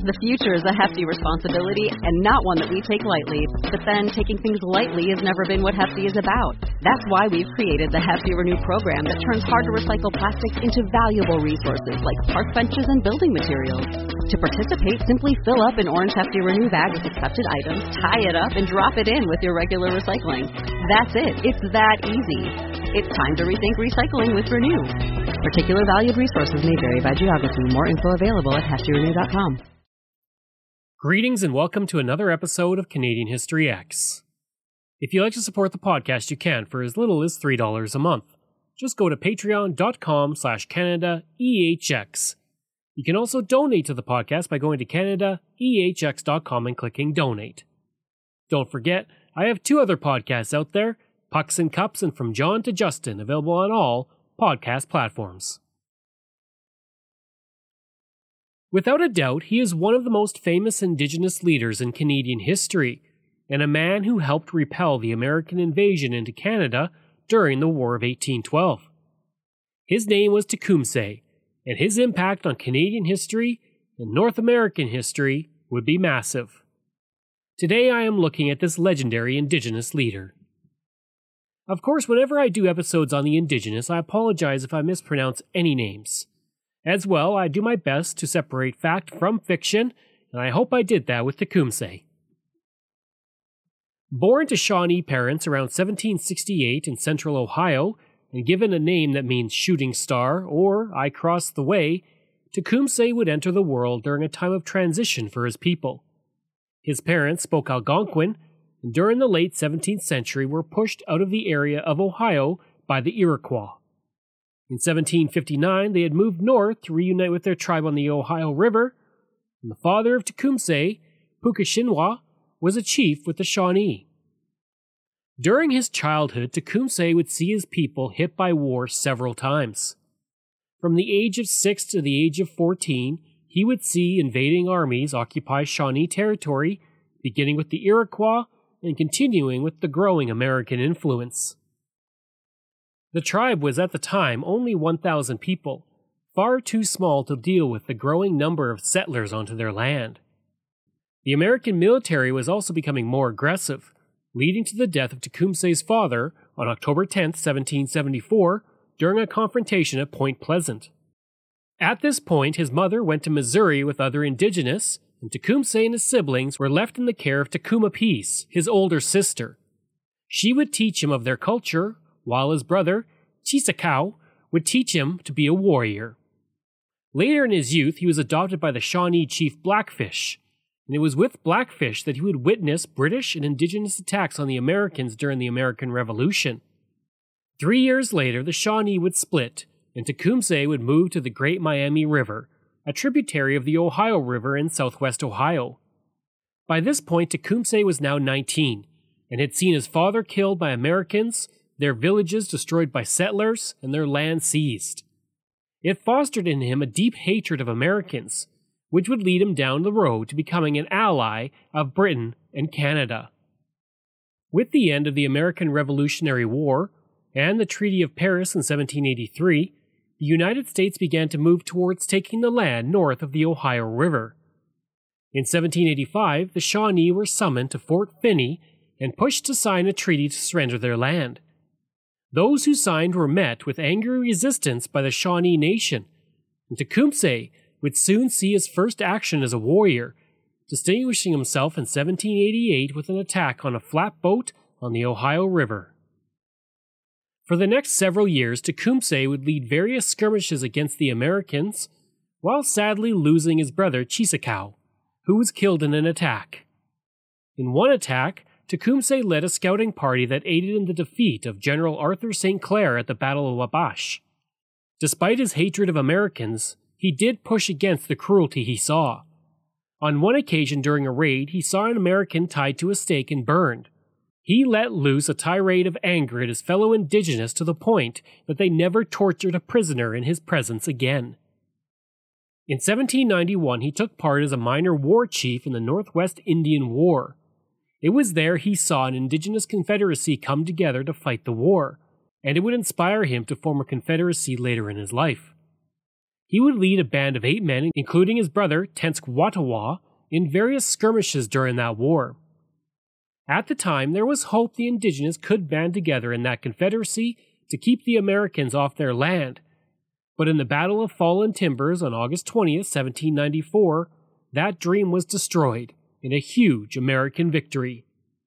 The future is a hefty responsibility and not one that we take lightly. But then, taking things lightly has never been what Hefty is about. That's why we've created the Hefty Renew program that turns hard-to-recycle plastics into valuable resources like park benches and building materials. To participate, simply fill up an orange Hefty Renew bag with accepted items, tie it up, and drop it in with your regular recycling. That's it. It's that easy. It's time to rethink recycling with Renew. Particular valued resources may vary by geography. More info available at heftyrenew.com. Greetings and welcome to another episode of Canadian History X. If you'd like to support the podcast, you can for as little as $3 a month. Just go to patreon.com/CanadaEHX. You can also donate to the podcast by going to CanadaEHX.com and clicking Donate. Don't forget, I have two other podcasts out there, Pucks and Cups and From John to Justin, available on all podcast platforms. Without a doubt, he is one of the most famous Indigenous leaders in Canadian history, and a man who helped repel the American invasion into Canada during the War of 1812. His name was Tecumseh, and his impact on Canadian history and North American history would be massive. Today I am looking at this legendary Indigenous leader. Of course, whenever I do episodes on the Indigenous, I apologize if I mispronounce any names. As well, I do my best to separate fact from fiction, and I hope I did that with Tecumseh. Born to Shawnee parents around 1768 in central Ohio, and given a name that means shooting star or I crossed the way, Tecumseh would enter the world during a time of transition for his people. His parents spoke Algonquin, and during the late 17th century were pushed out of the area of Ohio by the Iroquois. In 1759, they had moved north to reunite with their tribe on the Ohio River, and the father of Tecumseh, Puckeshinwau, was a chief with the Shawnee. During his childhood, Tecumseh would see his people hit by war several times. From the age of 6 to the age of 14, he would see invading armies occupy Shawnee territory, beginning with the Iroquois and continuing with the growing American influence. The tribe was at the time only 1,000 people, far too small to deal with the growing number of settlers onto their land. The American military was also becoming more aggressive, leading to the death of Tecumseh's father on October 10, 1774, during a confrontation at Point Pleasant. At this point, his mother went to Missouri with other Indigenous, and Tecumseh and his siblings were left in the care of Tecuma Peace, his older sister. She would teach him of their culture, while his brother, Chisakau, would teach him to be a warrior. Later in his youth, he was adopted by the Shawnee chief Blackfish, and it was with Blackfish that he would witness British and Indigenous attacks on the Americans during the American Revolution. 3 years later, the Shawnee would split, and Tecumseh would move to the Great Miami River, a tributary of the Ohio River in southwest Ohio. By this point, Tecumseh was now 19, and had seen his father killed by Americans, their villages destroyed by settlers, and their land seized. It fostered in him a deep hatred of Americans, which would lead him down the road to becoming an ally of Britain and Canada. With the end of the American Revolutionary War and the Treaty of Paris in 1783, the United States began to move towards taking the land north of the Ohio River. In 1785, the Shawnee were summoned to Fort Finney and pushed to sign a treaty to surrender their land. Those who signed were met with angry resistance by the Shawnee Nation, and Tecumseh would soon see his first action as a warrior, distinguishing himself in 1788 with an attack on a flatboat on the Ohio River. For the next several years, Tecumseh would lead various skirmishes against the Americans, while sadly losing his brother Chisakau, who was killed in an attack. In one attack, Tecumseh led a scouting party that aided in the defeat of General Arthur St. Clair at the Battle of Wabash. Despite his hatred of Americans, he did push against the cruelty he saw. On one occasion during a raid, he saw an American tied to a stake and burned. He let loose a tirade of anger at his fellow Indigenous to the point that they never tortured a prisoner in his presence again. In 1791, he took part as a minor war chief in the Northwest Indian War. It was there he saw an Indigenous confederacy come together to fight the war, and it would inspire him to form a confederacy later in his life. He would lead a band of 8 men, including his brother Tenskwatawa, in various skirmishes during that war. At the time, there was hope the indigenous could band together in that confederacy to keep the Americans off their land. But in the Battle of Fallen Timbers on August 20th, 1794, that dream was destroyed in a huge American victory.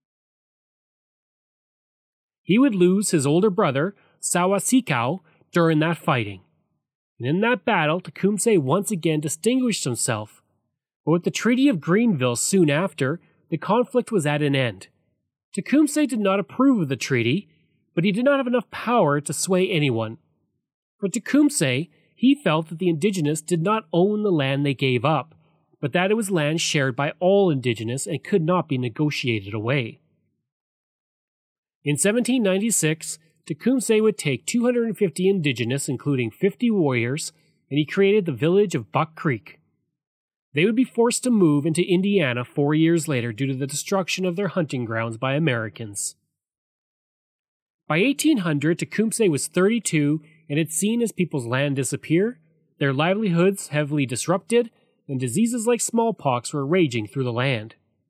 He would lose his older brother, Sawasikau, during that fighting. And in that battle, Tecumseh once again distinguished himself. But with the Treaty of Greenville soon after, the conflict was at an end. Tecumseh did not approve of the treaty, but he did not have enough power to sway anyone. For Tecumseh, he felt that the indigenous did not own the land they gave up, but that it was land shared by all indigenous and could not be negotiated away. In 1796, Tecumseh would take 250 indigenous, including 50 warriors, and he created the village of Buck Creek. They would be forced to move into Indiana 4 years later due to the destruction of their hunting grounds by Americans. By 1800, Tecumseh was 32 and had seen his people's land disappear, their livelihoods heavily disrupted, and diseases like smallpox were raging through the land.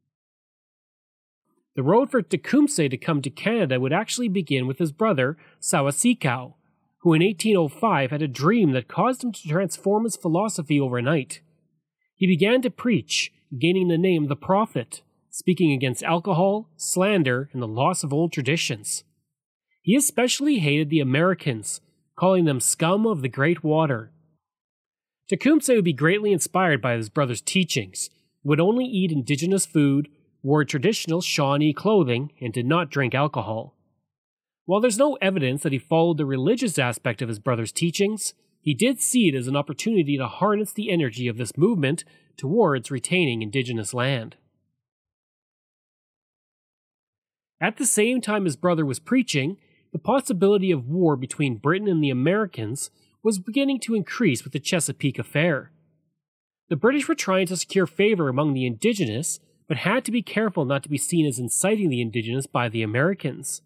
The road for Tecumseh to come to Canada would actually begin with his brother, Sawasikau, who in 1805 had a dream that caused him to transform his philosophy overnight. He began to preach, gaining the name the Prophet, speaking against alcohol, slander, and the loss of old traditions. He especially hated the Americans, calling them scum of the great water. Tecumseh would be greatly inspired by his brother's teachings, would only eat indigenous food, wore traditional Shawnee clothing, and did not drink alcohol. While there's no evidence that he followed the religious aspect of his brother's teachings, he did see it as an opportunity to harness the energy of this movement towards retaining indigenous land. At the same time his brother was preaching, the possibility of war between Britain and the Americans was beginning to increase with the Chesapeake Affair. The British were trying to secure favor among the indigenous, but had to be careful not to be seen as inciting the indigenous by the Americans.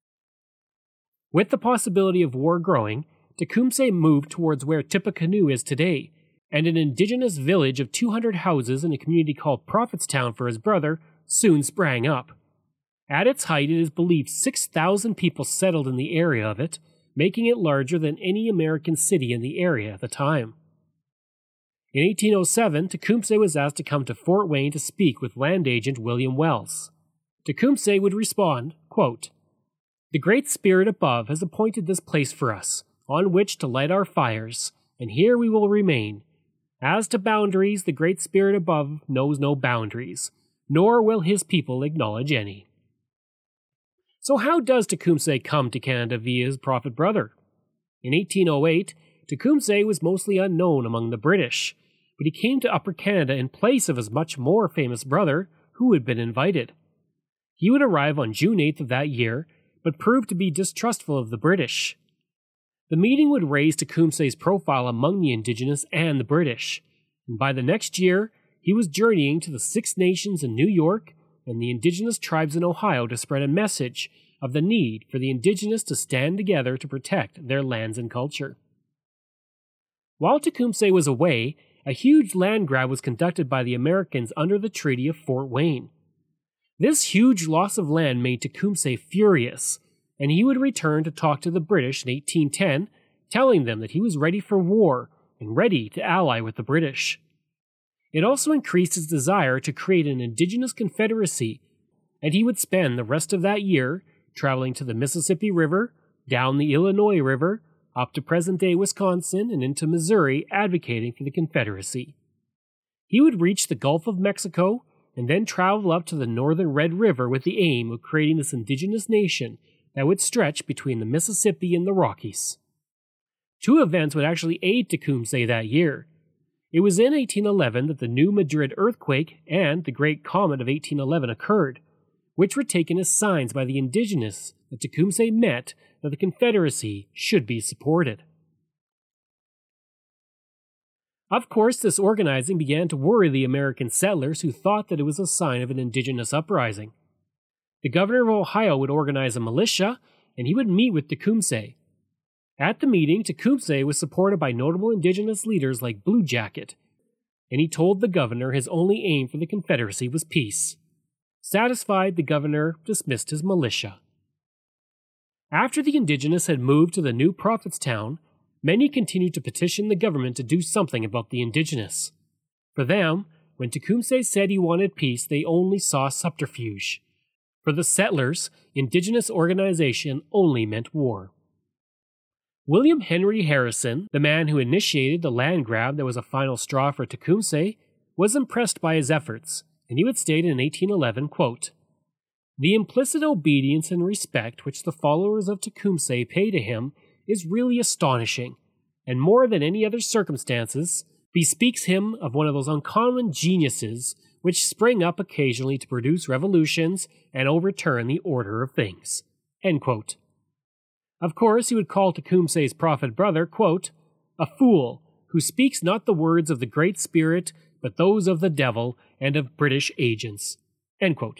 With the possibility of war growing, Tecumseh moved towards where Tippecanoe is today, and an indigenous village of 200 houses in a community called Prophetstown for his brother soon sprang up. At its height, it is believed 6,000 people settled in the area of it, making it larger than any American city in the area at the time. In 1807, Tecumseh was asked to come to Fort Wayne to speak with land agent William Wells. Tecumseh would respond, quote, "The Great Spirit above has appointed this place for us, on which to light our fires, and here we will remain. As to boundaries, the Great Spirit above knows no boundaries, nor will his people acknowledge any." So how does Tecumseh come to Canada via his prophet brother? In 1808, Tecumseh was mostly unknown among the British, but he came to Upper Canada in place of his much more famous brother, who had been invited. He would arrive on June 8th of that year, but proved to be distrustful of the British. The meeting would raise Tecumseh's profile among the indigenous and the British, and by the next year, he was journeying to the Six Nations in New York and the indigenous tribes in Ohio to spread a message of the need for the indigenous to stand together to protect their lands and culture. While Tecumseh was away, a huge land grab was conducted by the Americans under the Treaty of Fort Wayne. This huge loss of land made Tecumseh furious, and he would return to talk to the British in 1810, telling them that he was ready for war and ready to ally with the British. It also increased his desire to create an indigenous confederacy, and he would spend the rest of that year traveling to the Mississippi River, down the Illinois River, up to present-day Wisconsin and into Missouri advocating for the Confederacy. He would reach the Gulf of Mexico and then travel up to the northern Red River with the aim of creating this indigenous nation that would stretch between the Mississippi and the Rockies. Two events would actually aid Tecumseh that year. It was in 1811 that the New Madrid earthquake and the Great Comet of 1811 occurred, which were taken as signs by the indigenous that Tecumseh meant that the Confederacy should be supported. Of course, this organizing began to worry the American settlers who thought that it was a sign of an indigenous uprising. The governor of Ohio would organize a militia, and he would meet with Tecumseh. At the meeting, Tecumseh was supported by notable indigenous leaders like Blue Jacket, and he told the governor his only aim for the Confederacy was peace. Satisfied, the governor dismissed his militia. After the indigenous had moved to the new Prophetstown, many continued to petition the government to do something about the indigenous. For them, when Tecumseh said he wanted peace, they only saw subterfuge. For the settlers, indigenous organization only meant war. William Henry Harrison, the man who initiated the land grab that was a final straw for Tecumseh, was impressed by his efforts, and he would state in 1811, quote, "The implicit obedience and respect which the followers of Tecumseh pay to him is really astonishing, and more than any other circumstances, bespeaks him of one of those uncommon geniuses which spring up occasionally to produce revolutions and overturn the order of things." End quote. Of course, he would call Tecumseh's prophet brother, quote, "a fool, who speaks not the words of the Great Spirit, but those of the devil and of British agents." End quote.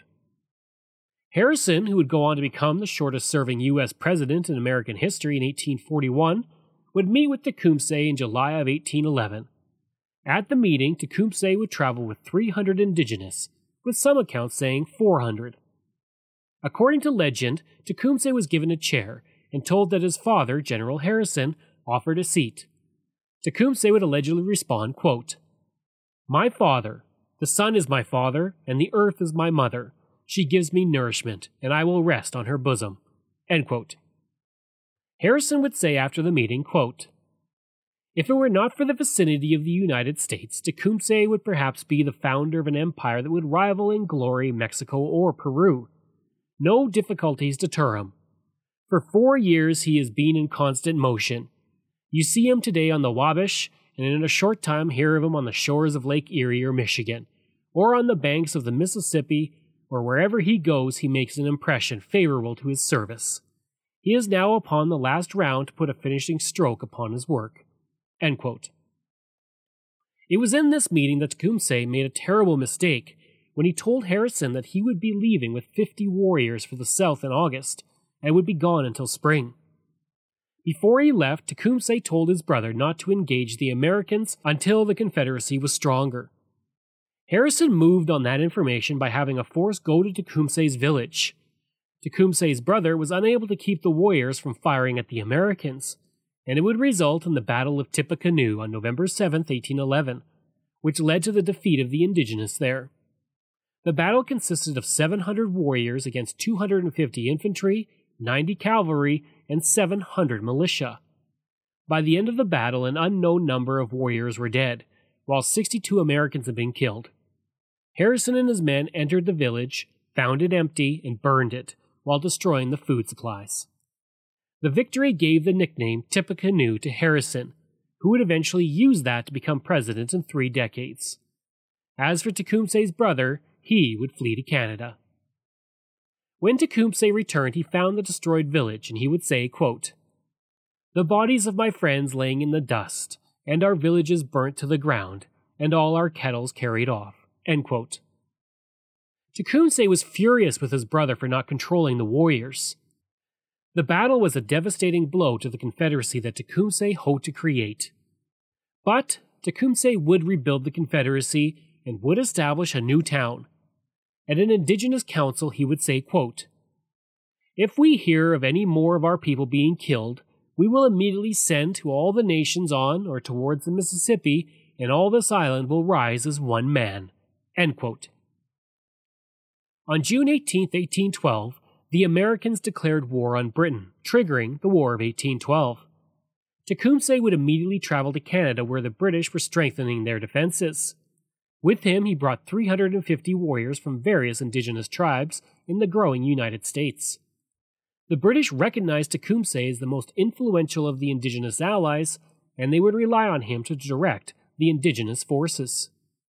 Harrison, who would go on to become the shortest-serving U.S. president in American history in 1841, would meet with Tecumseh in July of 1811. At the meeting, Tecumseh would travel with 300 indigenous, with some accounts saying 400. According to legend, Tecumseh was given a chair and told that his father, General Harrison, offered a seat. Tecumseh would allegedly respond, quote, "My father, the sun is my father, and the earth is my mother. She gives me nourishment, and I will rest on her bosom." End quote. Harrison would say after the meeting, quote, "If it were not for the vicinity of the United States, Tecumseh would perhaps be the founder of an empire that would rival in glory Mexico or Peru. No difficulties deter him. For 4 years he has been in constant motion. You see him today on the Wabash, and in a short time hear of him on the shores of Lake Erie or Michigan, or on the banks of the Mississippi, or wherever he goes he makes an impression favorable to his service. He is now upon the last round to put a finishing stroke upon his work." End quote. It was in this meeting that Tecumseh made a terrible mistake when he told Harrison that he would be leaving with 50 warriors for the South in August, and would be gone until spring. Before he left, Tecumseh told his brother not to engage the Americans until the Confederacy was stronger. Harrison moved on that information by having a force go to Tecumseh's village. Tecumseh's brother was unable to keep the warriors from firing at the Americans, and it would result in the Battle of Tippecanoe on November 7, 1811, which led to the defeat of the indigenous there. The battle consisted of 700 warriors against 250 infantry, 90 cavalry, and 700 militia. By the end of the battle, an unknown number of warriors were dead, while 62 Americans had been killed. Harrison and his men entered the village, found it empty, and burned it, while destroying the food supplies. The victory gave the nickname Tippecanoe to Harrison, who would eventually use that to become president in 3 decades. As for Tecumseh's brother, he would flee to Canada. When Tecumseh returned, he found the destroyed village, and he would say, quote, "The bodies of my friends laying in the dust, and our villages burnt to the ground, and all our kettles carried off." End quote. Tecumseh was furious with his brother for not controlling the warriors. The battle was a devastating blow to the Confederacy that Tecumseh hoped to create. But Tecumseh would rebuild the Confederacy and would establish a new town. At an indigenous council, he would say, quote, "If we hear of any more of our people being killed, we will immediately send to all the nations on or towards the Mississippi, and all this island will rise as one man." End quote. On June 18, 1812, the Americans declared war on Britain, triggering the War of 1812. Tecumseh would immediately travel to Canada, where the British were strengthening their defenses. With him, he brought 350 warriors from various indigenous tribes in the growing United States. The British recognized Tecumseh as the most influential of the indigenous allies, and they would rely on him to direct the indigenous forces.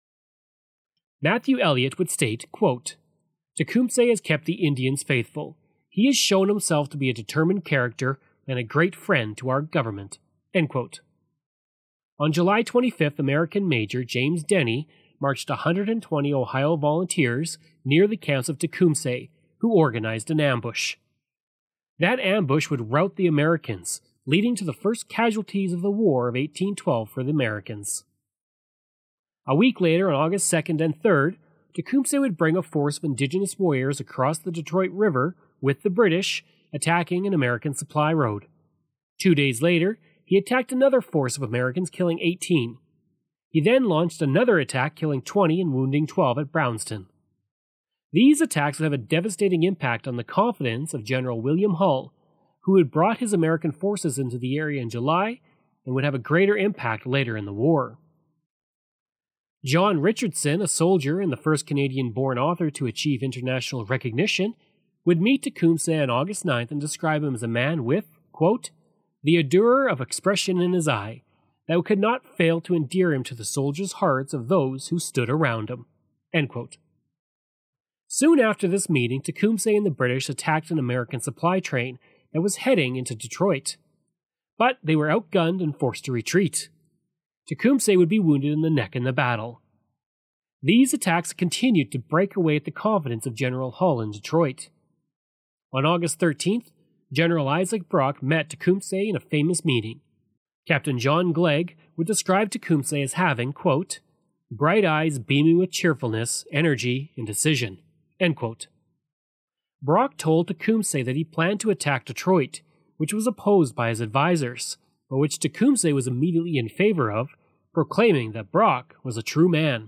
Matthew Elliott would state, quote, "Tecumseh has kept the Indians faithful. He has shown himself to be a determined character and a great friend to our government." End quote. On July 25th, American Major James Denny marched 120 Ohio volunteers near the camps of Tecumseh, who organized an ambush. That ambush would rout the Americans, leading to the first casualties of the War of 1812 for the Americans. A week later, on August 2nd and 3rd, Tecumseh would bring a force of indigenous warriors across the Detroit River with the British, attacking an American supply road. 2 days later, he attacked another force of Americans, killing 18. He then launched another attack, killing 20 and wounding 12 at Brownston. These attacks would have a devastating impact on the confidence of General William Hull, who had brought his American forces into the area in July and would have a greater impact later in the war. John Richardson, a soldier and the first Canadian-born author to achieve international recognition, would meet Tecumseh on August 9th and describe him as a man with, quote, the ardour of expression in his eye that could not fail to endear him to the soldiers' hearts of those who stood around him. End quote. Soon after this meeting, Tecumseh and the British attacked an American supply train that was heading into Detroit. But they were outgunned and forced to retreat. Tecumseh would be wounded in the neck in the battle. These attacks continued to break away at the confidence of General Hull in Detroit. On August 13th, General Isaac Brock met Tecumseh in a famous meeting. Captain John Glegg would describe Tecumseh as having, quote, bright eyes beaming with cheerfulness, energy, and decision, end quote. Brock told Tecumseh that he planned to attack Detroit, which was opposed by his advisors, but which Tecumseh was immediately in favor of, proclaiming that Brock was a true man.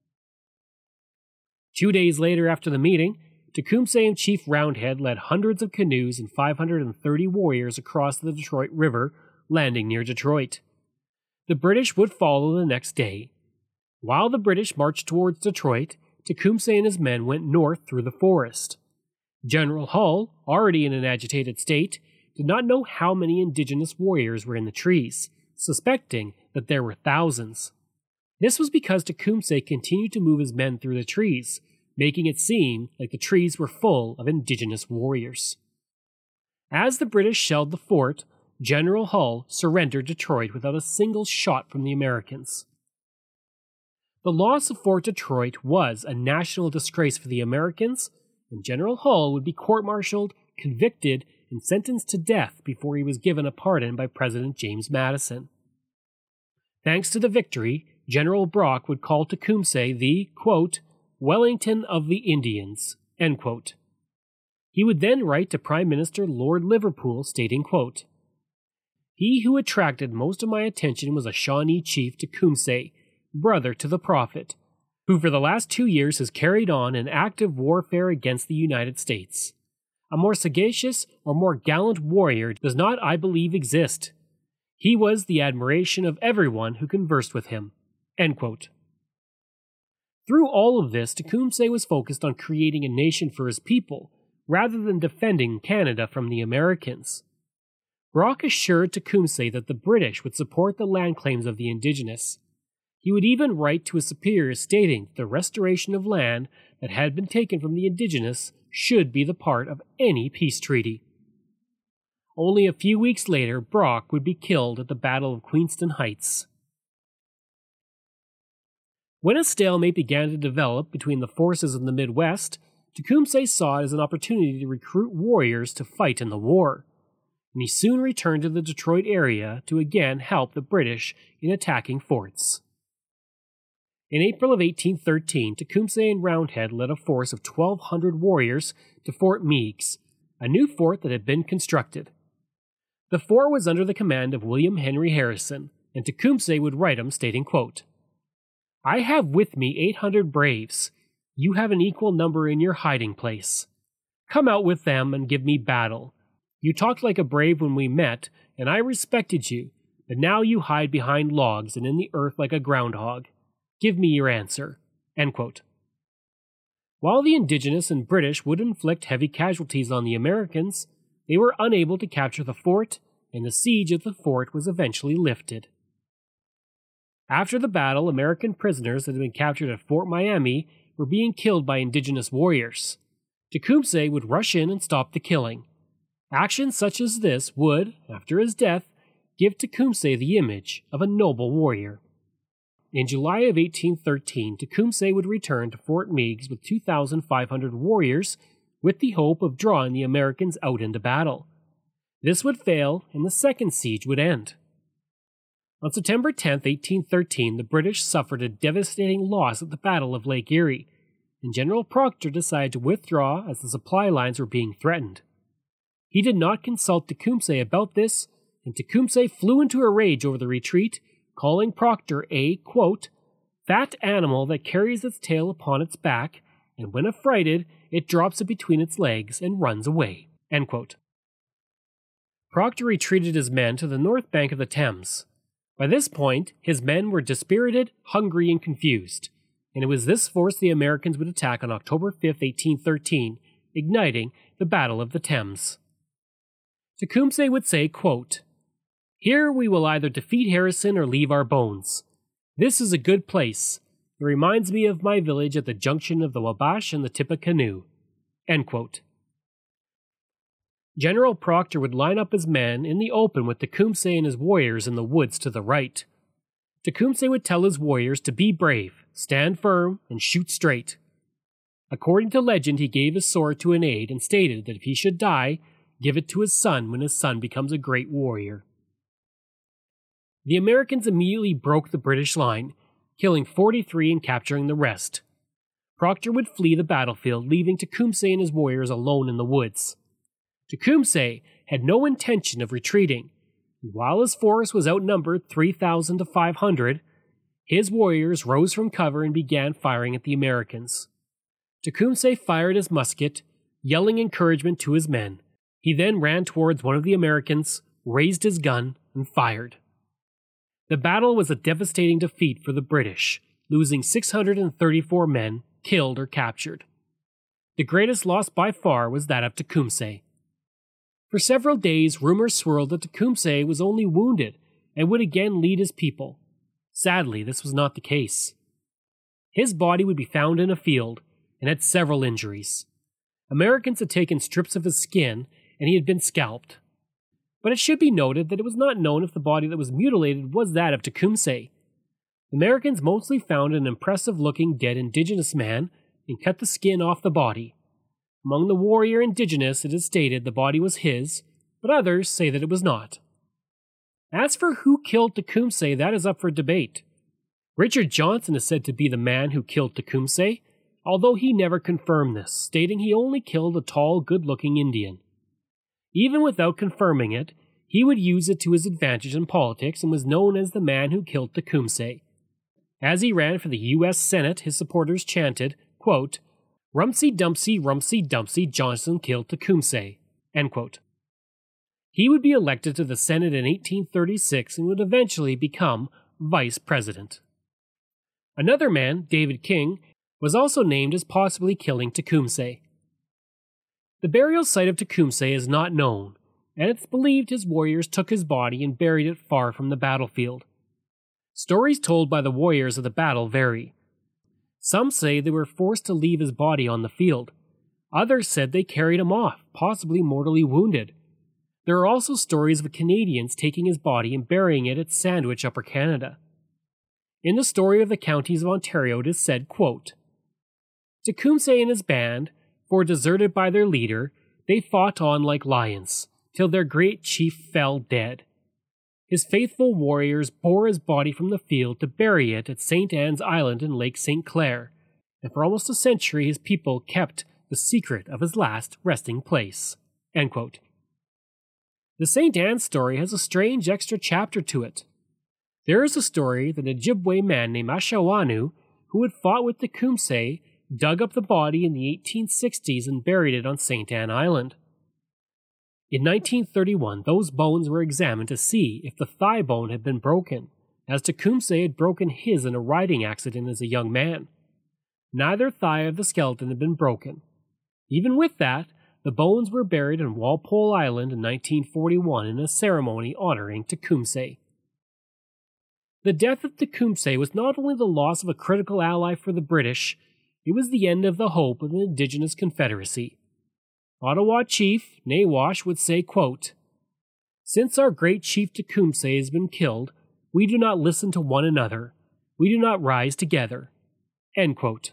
2 days later after the meeting, Tecumseh and Chief Roundhead led hundreds of canoes and 530 warriors across the Detroit River, landing near Detroit. The British would follow the next day. While the British marched towards Detroit, Tecumseh and his men went north through the forest. General Hull, already in an agitated state, did not know how many indigenous warriors were in the trees, suspecting that there were thousands. This was because Tecumseh continued to move his men through the trees, making it seem like the trees were full of indigenous warriors. As the British shelled the fort, General Hull surrendered Detroit without a single shot from the Americans. The loss of Fort Detroit was a national disgrace for the Americans, and General Hull would be court-martialed, convicted, and sentenced to death before he was given a pardon by President James Madison. Thanks to the victory, General Brock would call Tecumseh the, quote, Wellington of the Indians, end quote. He would then write to Prime Minister Lord Liverpool stating, quote, he who attracted most of my attention was a Shawnee chief, Tecumseh, brother to the Prophet, who for the last 2 years has carried on an active warfare against the United States. A more sagacious or more gallant warrior does not, I believe, exist. He was the admiration of everyone who conversed with him. End quote. Through all of this, Tecumseh was focused on creating a nation for his people, rather than defending Canada from the Americans. Brock assured Tecumseh that the British would support the land claims of the indigenous. He would even write to his superiors stating the restoration of land that had been taken from the indigenous should be the part of any peace treaty. Only a few weeks later, Brock would be killed at the Battle of Queenston Heights. When a stalemate began to develop between the forces in the Midwest, Tecumseh saw it as an opportunity to recruit warriors to fight in the war, and he soon returned to the Detroit area to again help the British in attacking forts. In April of 1813, Tecumseh and Roundhead led a force of 1,200 warriors to Fort Meigs, a new fort that had been constructed. The fort was under the command of William Henry Harrison, and Tecumseh would write him stating, quote, I have with me 800 braves. You have an equal number in your hiding place. Come out with them and give me battle. You talked like a brave when we met, and I respected you, but now you hide behind logs and in the earth like a groundhog. Give me your answer. End quote. While the indigenous and British would inflict heavy casualties on the Americans, they were unable to capture the fort, and the siege of the fort was eventually lifted. After the battle, American prisoners that had been captured at Fort Miami were being killed by indigenous warriors. Tecumseh would rush in and stop the killing. Actions such as this would, after his death, give Tecumseh the image of a noble warrior. In July of 1813, Tecumseh would return to Fort Meigs with 2,500 warriors with the hope of drawing the Americans out into battle. This would fail, and the second siege would end. On September 10, 1813, the British suffered a devastating loss at the Battle of Lake Erie, and General Procter decided to withdraw as the supply lines were being threatened. He did not consult Tecumseh about this, and Tecumseh flew into a rage over the retreat, calling Procter a, quote, fat animal that carries its tail upon its back, and when affrighted, it drops it between its legs and runs away, end quote. Procter retreated his men to the north bank of the Thames. By this point, his men were dispirited, hungry, and confused, and it was this force the Americans would attack on October 5, 1813, igniting the Battle of the Thames. Tecumseh would say, quote, here we will either defeat Harrison or leave our bones. This is a good place. It reminds me of my village at the junction of the Wabash and the Tippecanoe. End quote. General Procter would line up his men in the open with Tecumseh and his warriors in the woods to the right. Tecumseh would tell his warriors to be brave, stand firm, and shoot straight. According to legend, he gave his sword to an aide and stated that if he should die, give it to his son when his son becomes a great warrior. The Americans immediately broke the British line, killing 43 and capturing the rest. Procter would flee the battlefield, leaving Tecumseh and his warriors alone in the woods. Tecumseh had no intention of retreating, and while his force was outnumbered 3,000 to 500, his warriors rose from cover and began firing at the Americans. Tecumseh fired his musket, yelling encouragement to his men. He then ran towards one of the Americans, raised his gun, and fired. The battle was a devastating defeat for the British, losing 634 men killed or captured. The greatest loss by far was that of Tecumseh. For several days, rumors swirled that Tecumseh was only wounded and would again lead his people. Sadly, this was not the case. His body would be found in a field and had several injuries. Americans had taken strips of his skin and he had been scalped. But it should be noted that it was not known if the body that was mutilated was that of Tecumseh. Americans mostly found an impressive-looking dead indigenous man and cut the skin off the body. Among the warrior indigenous, it is stated the body was his, but others say that it was not. As for who killed Tecumseh, that is up for debate. Richard Johnson is said to be the man who killed Tecumseh, although he never confirmed this, stating he only killed a tall, good-looking Indian. Even without confirming it, he would use it to his advantage in politics and was known as the man who killed Tecumseh. As he ran for the U.S. Senate, his supporters chanted, quote, Rumsey Dumpsey, Johnson killed Tecumseh, end quote. He would be elected to the Senate in 1836 and would eventually become vice president. Another man, David King, was also named as possibly killing Tecumseh. The burial site of Tecumseh is not known, and it's believed his warriors took his body and buried it far from the battlefield. Stories told by the warriors of the battle vary. Some say they were forced to leave his body on the field. Others said they carried him off, possibly mortally wounded. There are also stories of Canadians taking his body and burying it at Sandwich, Upper Canada. In the story of the counties of Ontario, it is said, quote, Tecumseh and his band, for deserted by their leader, they fought on like lions, till their great chief fell dead. His faithful warriors bore his body from the field to bury it at St. Anne's Island in Lake St. Clair, and for almost a century his people kept the secret of his last resting place. End quote. The St. Anne story has a strange extra chapter to it. There is a story that an Ojibwe man named Ashawanu, who had fought with Tecumseh, dug up the body in the 1860s and buried it on St. Anne Island. In 1931, those bones were examined to see if the thigh bone had been broken, as Tecumseh had broken his in a riding accident as a young man. Neither thigh of the skeleton had been broken. Even with that, the bones were buried on Walpole Island in 1941 in a ceremony honoring Tecumseh. The death of Tecumseh was not only the loss of a critical ally for the British, it was the end of the hope of an Indigenous Confederacy. Ottawa Chief Nawash would say, quote, Since our great chief Tecumseh has been killed, we do not listen to one another. We do not rise together. End quote.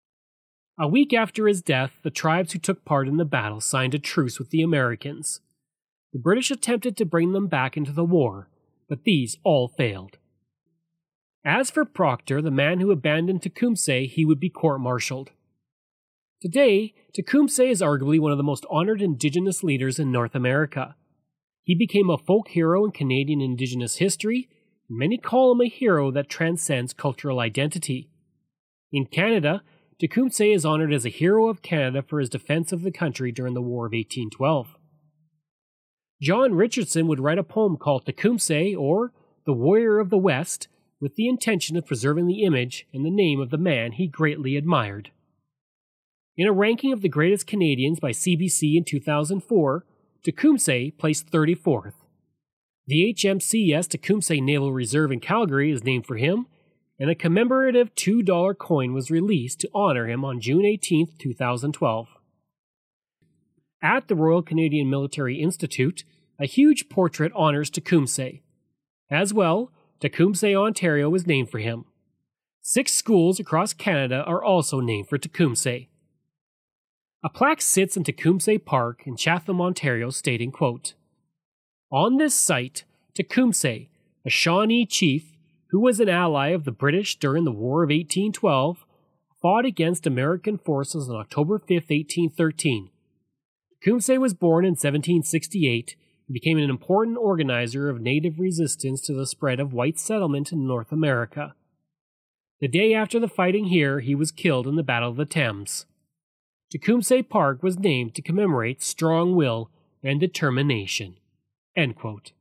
A week after his death, the tribes who took part in the battle signed a truce with the Americans. The British attempted to bring them back into the war, but these all failed. As for Proctor, the man who abandoned Tecumseh, he would be court-martialed. Today, Tecumseh is arguably one of the most honored Indigenous leaders in North America. He became a folk hero in Canadian Indigenous history, and many call him a hero that transcends cultural identity. In Canada, Tecumseh is honored as a hero of Canada for his defense of the country during the War of 1812. John Richardson would write a poem called Tecumseh, or The Warrior of the West, with the intention of preserving the image and the name of the man he greatly admired. In a ranking of the greatest Canadians by CBC in 2004, Tecumseh placed 34th. The HMCS Tecumseh Naval Reserve in Calgary is named for him, and a commemorative $2 coin was released to honor him on June 18, 2012. At the Royal Canadian Military Institute, a huge portrait honors Tecumseh. As well, Tecumseh, Ontario is named for him. 6 schools across Canada are also named for Tecumseh. A plaque sits in Tecumseh Park in Chatham, Ontario, stating, quote, "On this site, Tecumseh, a Shawnee chief who was an ally of the British during the War of 1812, fought against American forces on October 5, 1813. Tecumseh was born in 1768 and became an important organizer of native resistance to the spread of white settlement in North America. The day after the fighting here, he was killed in the Battle of the Thames. Tecumseh Park was named to commemorate strong will and determination." End quote.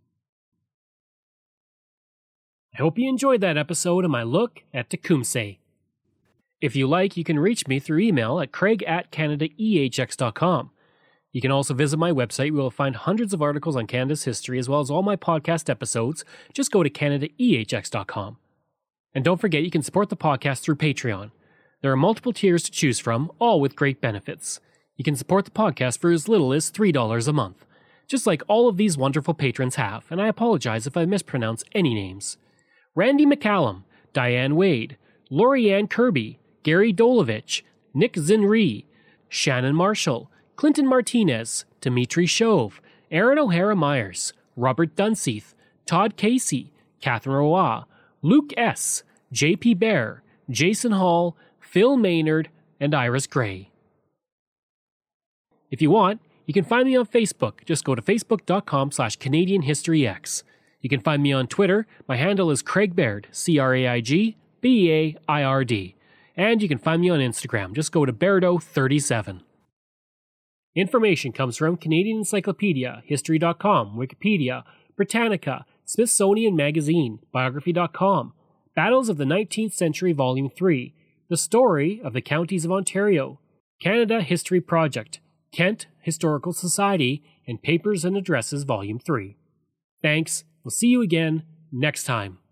I hope you enjoyed that episode of my look at Tecumseh. If you like, you can reach me through email at craig@canadaehx.com. You can also visit my website where you'll find hundreds of articles on Canada's history as well as all my podcast episodes. Just go to canadaehx.com. And don't forget, you can support the podcast through Patreon. There are multiple tiers to choose from, all with great benefits. You can support the podcast for as little as $3 a month, just like all of these wonderful patrons have, and I apologize if I mispronounce any names. Randy McCallum, Diane Wade, Lorianne Kirby, Gary Dolovich, Nick Zinri, Shannon Marshall, Clinton Martinez, Dimitri Shove, Aaron O'Hara Myers, Robert Dunseith, Todd Casey, Catherine Roy, Luke S., J.P. Bear, Jason Hall, Phil Maynard, and Iris Gray. If you want, you can find me on Facebook. Just go to facebook.com/CanadianHistoryX. You can find me on Twitter. My handle is Craig Baird, CraigBaird. And you can find me on Instagram. Just go to Bairdo37. Information comes from Canadian Encyclopedia, History.com, Wikipedia, Britannica, Smithsonian Magazine, Biography.com, Battles of the 19th Century Volume 3, The Story of the Counties of Ontario, Canada History Project, Kent Historical Society, and Papers and Addresses Volume 3. Thanks. We'll see you again next time.